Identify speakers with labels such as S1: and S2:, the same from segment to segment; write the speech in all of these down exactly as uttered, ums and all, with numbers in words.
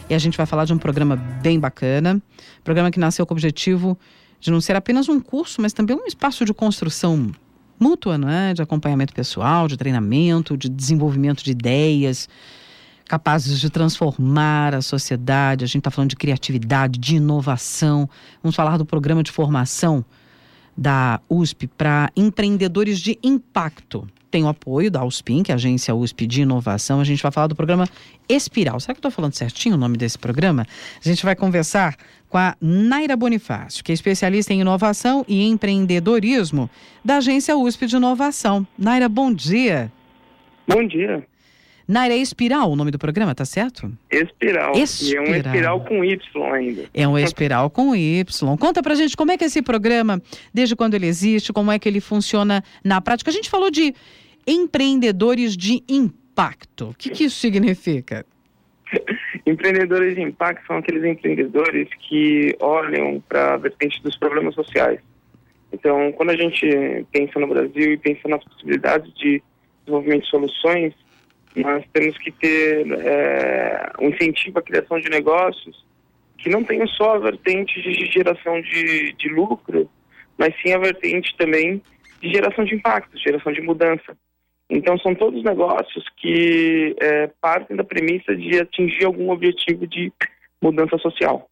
S1: E a gente vai falar de um programa bem bacana, programa que nasceu com o objetivo de não ser apenas um curso, mas também um espaço de construção mútua, não é? De acompanhamento pessoal, de treinamento, de desenvolvimento de ideias capazes de transformar a sociedade. A gente está falando de criatividade, de inovação. Vamos falar do programa de formação da U S P para empreendedores de impacto. Tem o apoio da USPIN, que é a Agência U S P de Inovação. A gente vai falar do programa Espiral. Será que eu estou falando certinho o nome desse programa? A gente vai conversar com a Naira Bonifácio, que é especialista em inovação e empreendedorismo da Agência U S P de Inovação. Naira, bom dia.
S2: Bom dia.
S1: Naira, é Espiral o nome do programa, tá certo?
S2: Espiral.
S1: Espiral.
S2: E é um espiral com Y ainda.
S1: É um espiral com Y. Conta pra gente como é que é esse programa, desde quando ele existe, como é que ele funciona na prática. A gente falou de empreendedores de impacto. O que, que isso significa?
S2: Empreendedores de impacto são aqueles empreendedores que olham para a vertente dos problemas sociais. Então, quando a gente pensa no Brasil e pensa nas possibilidades de desenvolvimento de soluções, nós temos que ter é, um incentivo à criação de negócios que não tenham só a vertente de geração de, de lucro, mas sim a vertente também de geração de impacto, geração de mudança. Então, são todos negócios que é, partem da premissa de atingir algum objetivo de mudança social.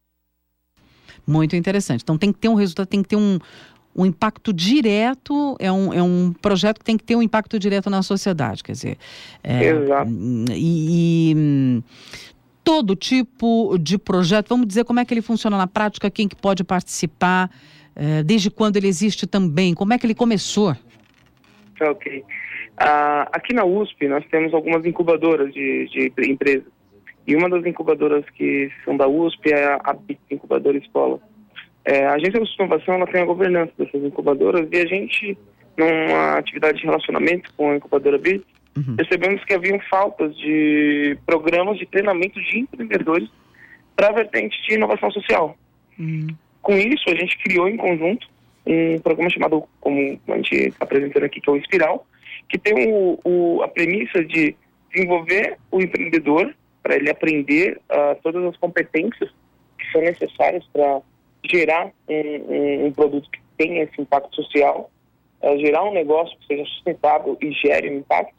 S1: Muito interessante. Então, tem que ter um resultado, tem que ter um... um impacto direto, é um, é um projeto que tem que ter um impacto direto na sociedade, quer dizer... É,
S2: Exato.
S1: E, e todo tipo de projeto, vamos dizer como é que ele funciona na prática, quem que pode participar, é, desde quando ele existe também, como é que ele começou?
S2: Ok. Uh, aqui na U S P nós temos algumas incubadoras de, de empresas, e uma das incubadoras que são da U S P é a B I T, Incubadora Escola. É, a Agência de Inovação ela tem a governança dessas incubadoras, e a gente, numa atividade de relacionamento com a incubadora B I T, uhum. percebemos que haviam faltas de programas de treinamento de empreendedores para a vertente de inovação social. Uhum. Com isso, a gente criou em conjunto um programa chamado, como a gente está apresentando aqui, que é o Espiral, que tem o, o, a premissa de desenvolver o empreendedor para ele aprender uh, todas as competências que são necessárias para gerar um, um, um produto que tenha esse impacto social, uh, gerar um negócio que seja sustentável e gere um impacto,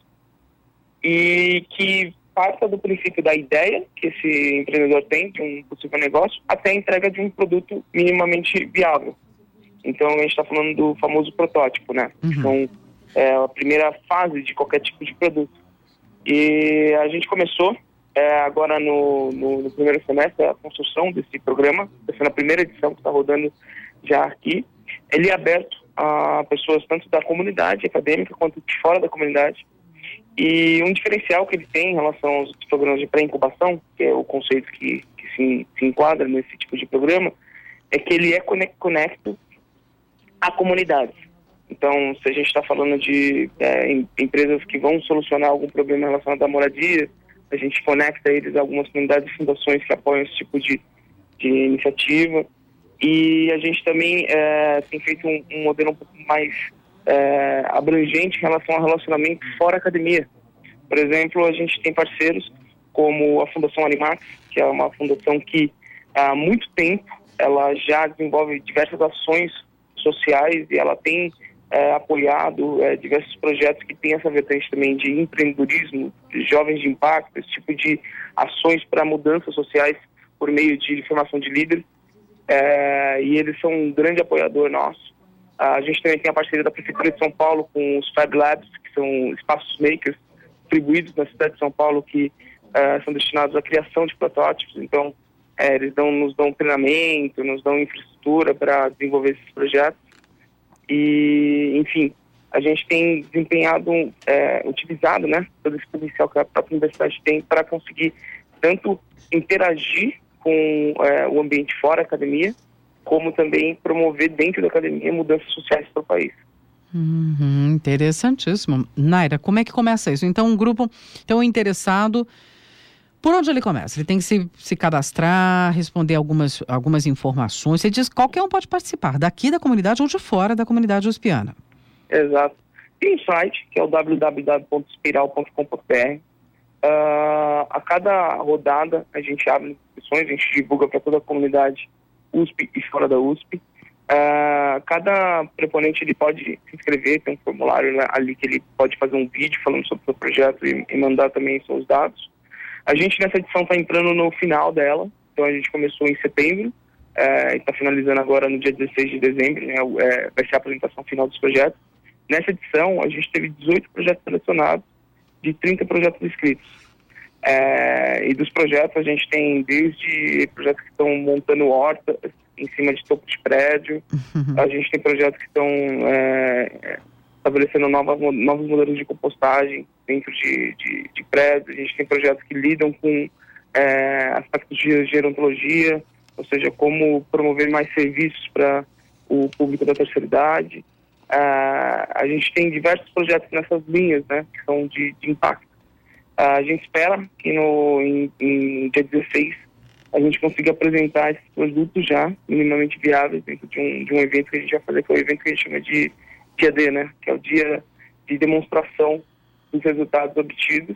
S2: e que parta do princípio da ideia que esse empreendedor tem de um possível negócio até a entrega de um produto minimamente viável. Então, a gente está falando do famoso protótipo, né? Uhum. Então, é a primeira fase de qualquer tipo de produto. E a gente começou É, agora no, no, no primeiro semestre a construção desse programa, essa é a primeira edição que está rodando já aqui. Ele é aberto a pessoas tanto da comunidade acadêmica quanto de fora da comunidade. E um diferencial que ele tem em relação aos programas de pré-incubação, que é o conceito que, que se, se enquadra nesse tipo de programa, é que ele é conecto à comunidade. Então, se a gente está falando de é, em, empresas que vão solucionar algum problema relacionado à moradia, a gente conecta eles a algumas comunidades e fundações que apoiam esse tipo de, de iniciativa. E a gente também é, tem feito um, um modelo um pouco mais é, abrangente em relação ao relacionamento fora academia. Por exemplo, a gente tem parceiros como a Fundação Animax, que é uma fundação que há muito tempo ela já desenvolve diversas ações sociais e ela tem É, apoiado é, diversos projetos que têm essa vertente também de empreendedorismo, de jovens de impacto, esse tipo de ações para mudanças sociais por meio de formação de líderes, é, e eles são um grande apoiador nosso. A gente também tem a parceria da Prefeitura de São Paulo com os Fab Labs, que são espaços makers distribuídos na cidade de São Paulo, que é, são destinados à criação de protótipos. Então, é, eles dão, nos dão treinamento, nos dão infraestrutura para desenvolver esses projetos. E, enfim, a gente tem desempenhado, é, utilizado, né, todo esse potencial que a própria universidade tem para conseguir tanto interagir com é, o ambiente fora da academia, como também promover dentro da academia mudanças sociais para o país.
S1: Uhum, interessantíssimo. Naira, como é que começa isso? Então, um grupo tão interessado, por onde ele começa? Ele tem que se, se cadastrar, responder algumas, algumas informações. Você diz que qualquer um pode participar, daqui da comunidade ou de fora da comunidade uspiana.
S2: Exato. Tem um site, que é o w w w ponto espiral ponto com ponto b r. Uh, a cada rodada a gente abre inscrições, a gente divulga para toda a comunidade U S P e fora da U S P. Uh, cada proponente ele pode se inscrever, tem um formulário ali que ele pode fazer um vídeo falando sobre o seu projeto e, e mandar também seus dados. A gente nessa edição está entrando no final dela, então a gente começou em setembro, é, e está finalizando agora no dia dezesseis de dezembro, né, é, vai ser a apresentação final dos projetos. Nessa edição a gente teve dezoito projetos selecionados, de trinta projetos inscritos. É, e dos projetos a gente tem desde projetos que estão montando horta em cima de topo de prédio, uhum. A gente tem projetos que estão é, estabelecendo novas, novos modelos de compostagem dentro de, de, de prédios, a gente tem projetos que lidam com é, aspectos de gerontologia, ou seja, como promover mais serviços para o público da terceira idade. Uh, a gente tem diversos projetos nessas linhas, né, que são de, de impacto. Uh, a gente espera que no em, em dia dezesseis a gente consiga apresentar esses produtos já minimamente viáveis dentro de um, de um evento que a gente vai fazer, que é o evento que a gente chama de Dia D, né, que é o dia de demonstração dos resultados obtidos.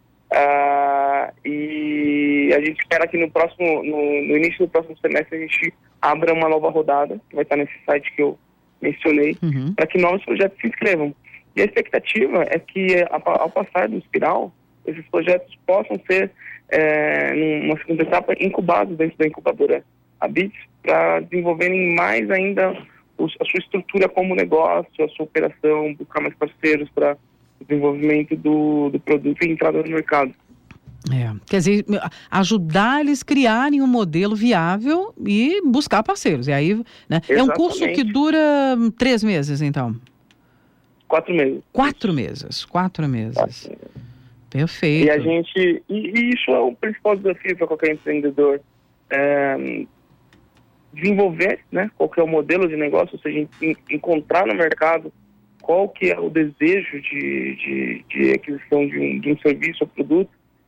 S2: Uh, e a gente espera que no próximo, no, no início do próximo semestre a gente abra uma nova rodada, que vai estar nesse site que eu mencionei, uhum. para que novos projetos se inscrevam. E a expectativa é que, ao passar do espiral, esses projetos possam ser, é, numa segunda etapa, incubados dentro da incubadora Habits, para desenvolverem mais ainda os, a sua estrutura como negócio, a sua operação, buscar mais parceiros para o desenvolvimento do, do produto e entrada no mercado.
S1: É, quer dizer, ajudar eles a criarem um modelo viável e buscar parceiros. E aí, né? É um curso que dura três meses, então?
S2: Quatro meses.
S1: Quatro meses, quatro meses. Quatro meses. Perfeito.
S2: E a gente, e, e isso é o principal desafio para qualquer empreendedor, é, desenvolver, né, qual que é o modelo de negócio, ou seja, encontrar no mercado qual que é o desejo de, de, de aquisição de um, de um serviço ou produto.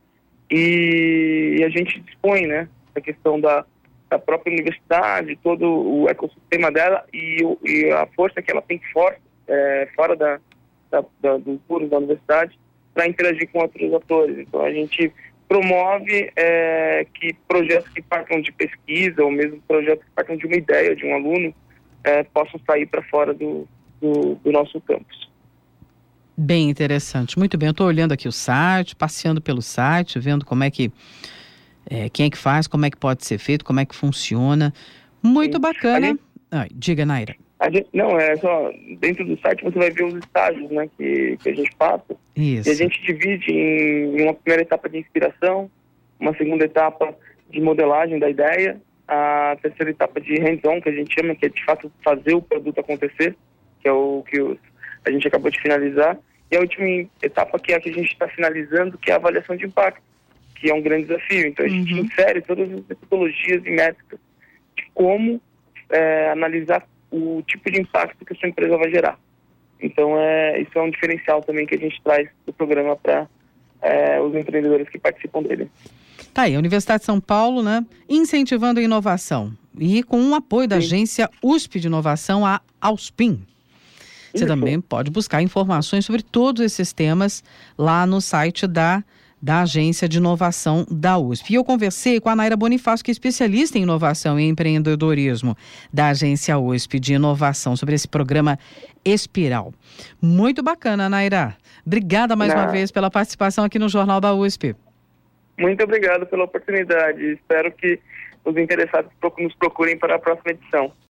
S2: E a gente dispõe, né, a questão da, da própria universidade, todo o ecossistema dela e, e a força que ela tem for, é, fora da, da, da, dos muros da universidade para interagir com outros atores. Então a gente promove é, que projetos que partam de pesquisa ou mesmo projetos que partam de uma ideia de um aluno é, possam sair para fora do, do, do nosso campus.
S1: Bem interessante, muito bem. Eu estou olhando aqui o site, passeando pelo site, vendo como é que, é, quem é que faz, como é que pode ser feito, como é que funciona. Muito Sim. bacana. Gente, ah, diga, Naira.
S2: A gente, não, é só, dentro do site você vai ver os estágios, né, que, que a gente passa.
S1: Isso.
S2: E a gente divide em, em uma primeira etapa de inspiração, uma segunda etapa de modelagem da ideia, a terceira etapa de hands-on, que a gente chama, que é de fato fazer o produto acontecer, que é o que os a gente acabou de finalizar, e a última etapa que é a que a gente está finalizando, que é a avaliação de impacto, que é um grande desafio. Então a gente uhum. insere todas as metodologias e métricas de como é, analisar o tipo de impacto que a sua empresa vai gerar. Então é, isso é um diferencial também que a gente traz do programa para é, os empreendedores que participam dele.
S1: Tá aí, a Universidade de São Paulo, né, incentivando a inovação e com o apoio da Sim. agência U S P de Inovação, a Auspin. Você Isso. também pode buscar informações sobre todos esses temas lá no site da, da Agência de Inovação da U S P. E eu conversei com a Naira Bonifácio, que é especialista em inovação e empreendedorismo da Agência U S P de Inovação, sobre esse programa Espiral. Muito bacana, Naira. Obrigada mais Não. uma vez pela participação aqui no Jornal da U S P.
S2: Muito obrigado pela oportunidade. Espero que os interessados nos procurem para a próxima edição.